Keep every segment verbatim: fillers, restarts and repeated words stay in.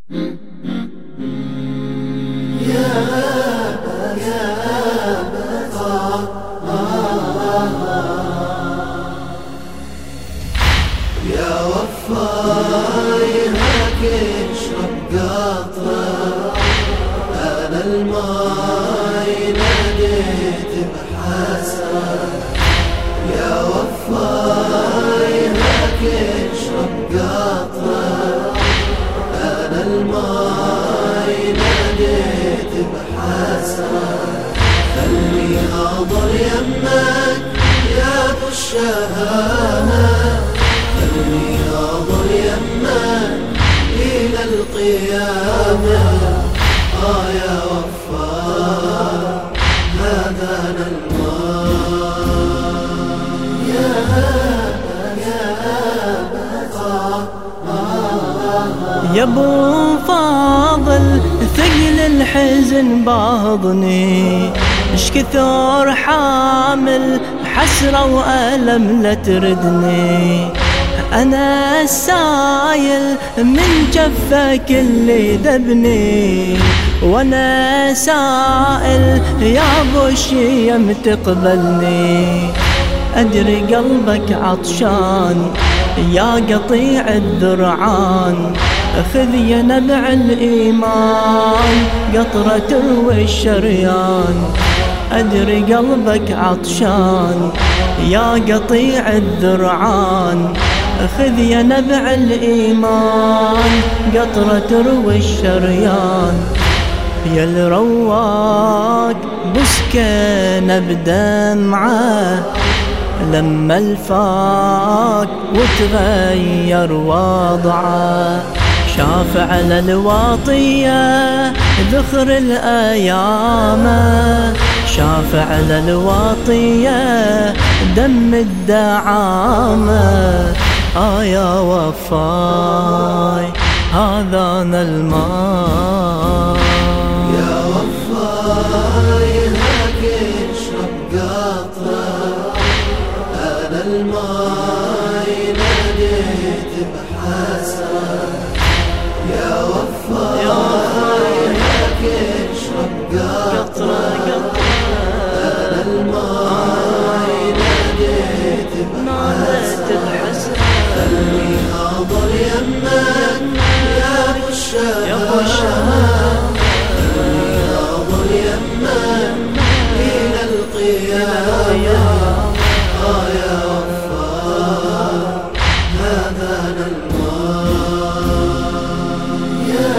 يا وفاي هاك اشرب قطرة، أنا الماي ناديت بحسرة. يا وفاي هاك اشرب قطرة، أنا الماي ناديت بحسرة. خلي أضل يمك يا أبو الشهامة، خلي أضل يمك إلى القيامة. آه يا وفاء هذا الماء. يا يا ابو فاضل ثقل الحزن باضني، اش كثر حامل حسرة وألم لا تردني. أنا السايل من جفك اللي ذبني، وأنا سائل يا أبو الشيم تقبلني. أدري قلبك عطشان يا قطيع الذرعان، خذ يا نبع الإيمان قطرة تروي الشريان. أدري قلبك عطشان يا قطيع الذرعان، خذ يا نبع الإيمان قطرة تروي الشريان. يا الرواق بسكن بدمعه لما الفاق وتغير وضعه. شاف على الواطية ذخر الأيام، شاف على الواطية دم الدعامة. آه يا وفاي هذا الماء. يا وفاي هاك اشرب قطرة، أنا الماي ناديت بحسرة. يا وفاي هاك اشرب قطرة، أنا الماي ناديت بحسرة. خلي أضل يمك يا أبو الشهامة، خلي أضل يمك إلى القيامة. آه يا وفاء هذا الماء. يا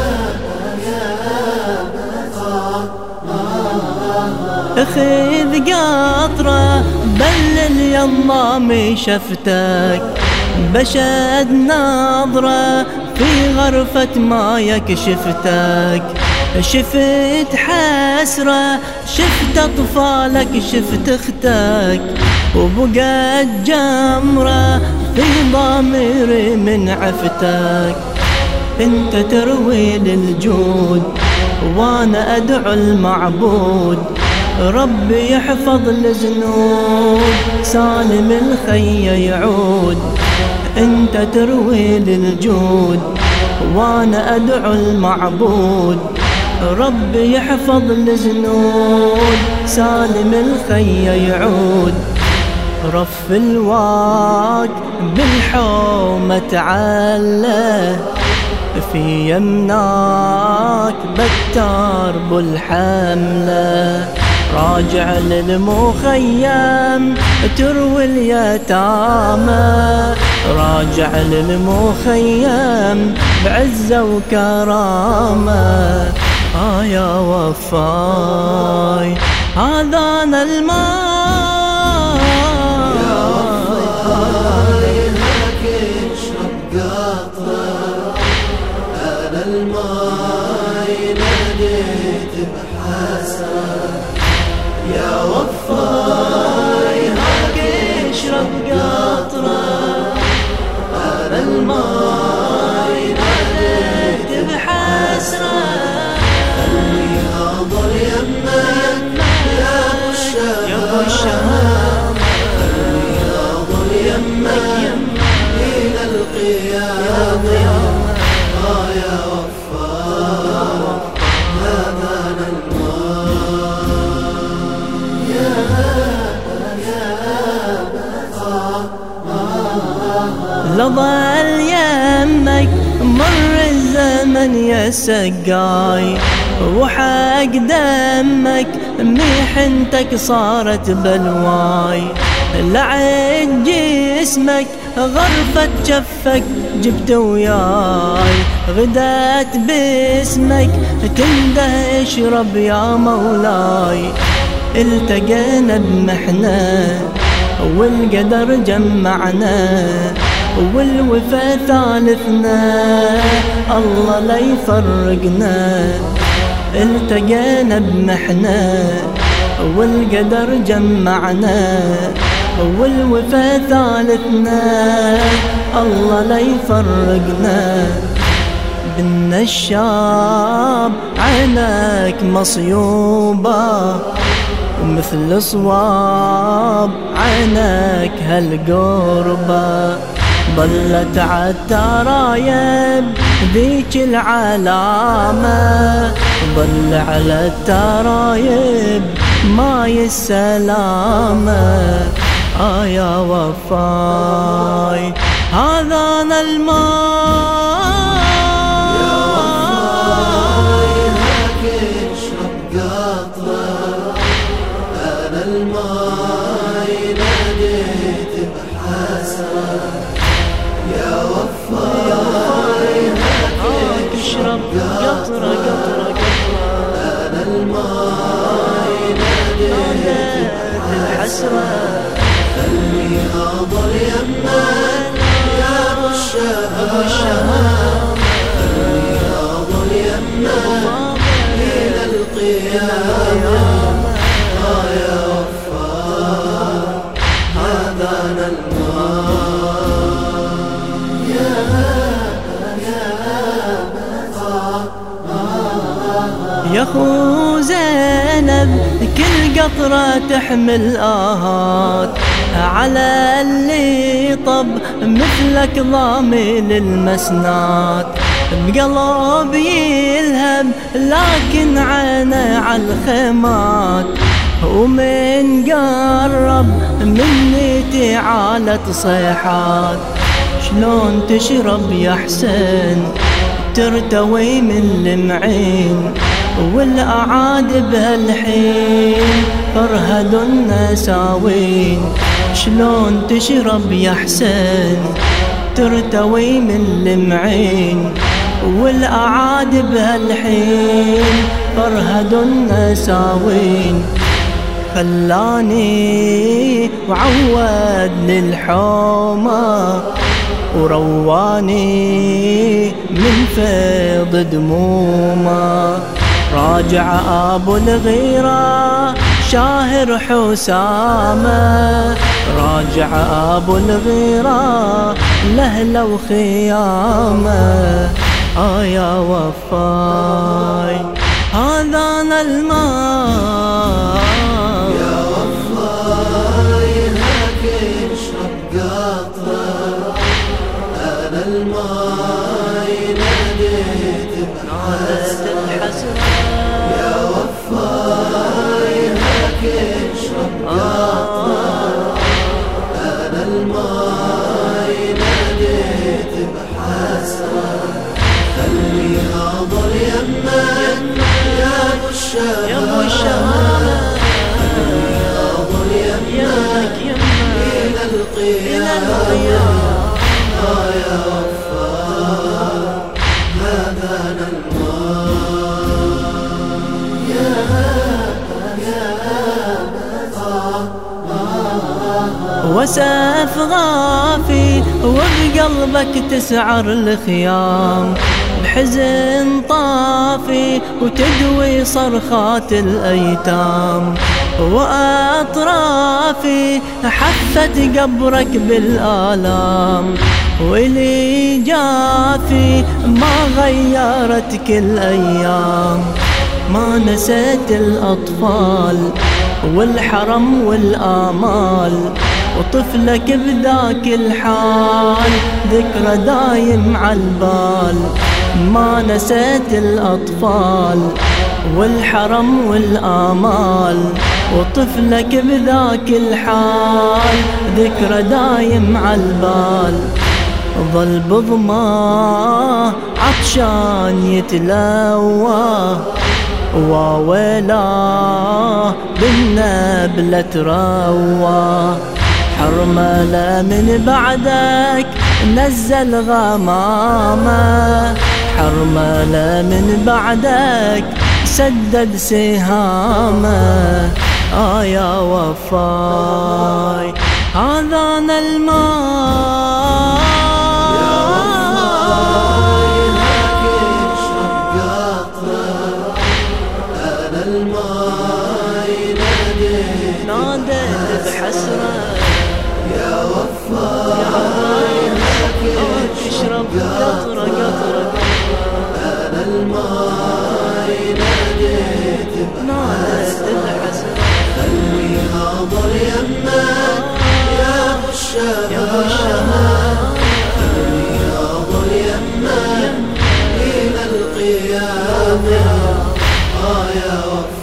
اخذ قطرة بلل يلا مشفتك، بشد نظرة في غرفة ما يكشفتك. شفت حسرة شفت أطفالك شفت اختك، وبقت جمرة في ضميري من عفتك. انت تروي للجود وانا ادعو المعبود، ربي يحفظ الزنود سالم الخي يعود. انت تروي للجود وانا ادعو المعبود، ربي يحفظ الزنود سالم الخي يعود. رف الواق بالحومة تعله، في يمناك بتار بالحملة. راجع للمخيم تروي اليتامى، راجع للمخيم بعزة وكرامة. آه يا وفاي هذا الماء. يا وفاي هاك اشرب قطرة، أنا الماي ناديت بحسرة. يا وفاي هاك اشرب قطرة، أنا الماي ناديت بحسرة. خلي أضل يمك يا أبو الشهامة، خلي أضل يمك إلى القيامة. آه يا وفاء ظل يمك مر الزمن يا سقاي، وحق دمك محنتك صارت بلواي. لعد جسمك غرفة جفك جبت وياي، غدات باسمك تنده اشرب يا مولاي. التقينا بمحنة والقدر جمعنا، والوفا ثالثنا الله لا يفرقنا. التقينا بمحنة والقدر جمعنا، والوفا ثالثنا الله لا يفرقنا. بنا الشاب عينك مصيوبة، ومثل صواب عينك هالقربة. ظلت عالترايب ذيك العلامة، ظل على الترايب ماي السلامة. آه يا وفاي هذا أنا الماي، يا وفاي هاك اشرب قطرة. أنا الماي ناديت بحسرة، يا وفاي هاك اشرب قطرة قطرة. أنا الماي ناديت بحسرة، خليها ضل يمك يا أبو الشهام، خليها ضل يمك إلى القيامة. آه يا وفاء هذا أنا الماء، يا يا خو زينب كل قطرة تحمل آهات، على اللي طب مثلك ضامن المسنات. بقلب يلهم لكن عينه عالخيمات، ومن قرب مني تعالت صيحات. شلون تشرب يا حسين ترتوي من المعين، والأعادي بهالحين فرهد النساوين. شلون تشرب يا حسين ترتوي من المعين، والأعادي بهالحين فرهد النساوين. خلاني وعودني الحومة، ورواني من فيض دمومه. راجع أبو الغيرة شاهر حسامة، راجع أبو الغيرة لهلة وخيامة. آه يا وفاي هذا أنا الماء، يا وفاي هاك اشرب قطرة. أنا الماي ناديت بحسرة، يا وفاي هاك اشرب قطرة. أنا الماي ناديت بحسرة، خليها ضل يمك يا أبو الشهامة، خليها ضل يمك إلى القيامة. آه يا وفاء هذا أنا الماء، يا وسف غافي وبقلبك تسعر الخيام، بحزن طافي وتدوي صرخات الأيتام. وأطرافي حفت قبرك بالآلام، واللي جافي ما غيرتك الأيام. ما نسيت الأطفال والحرم والآمال، وطفلك بذاك الحال ذكرى دايم عالبال. ما نسيت الأطفال والحرم والآمال، وطفلك بذاك الحال ذكرى دايم عالبال. ظل بضماه عطشان يتلوى، وويلاه بالنبلة تروى. حرملة من بعدك نزل غمامة، حرملة من بعدك سدد سهامه. آه يا وفاي هذانا الماء، يا وفاي هاك اشرب قطرة. أنا الماي ناديت ناديت بحسرة. يا وفاي هاك اشرب قطرة قطرة. أنا الماي ناديت ناديت بحسرة. خلي ناظر يمك يا ابو الشباب، خلي ناظر يمك إلى القيامة. آه يا وفاي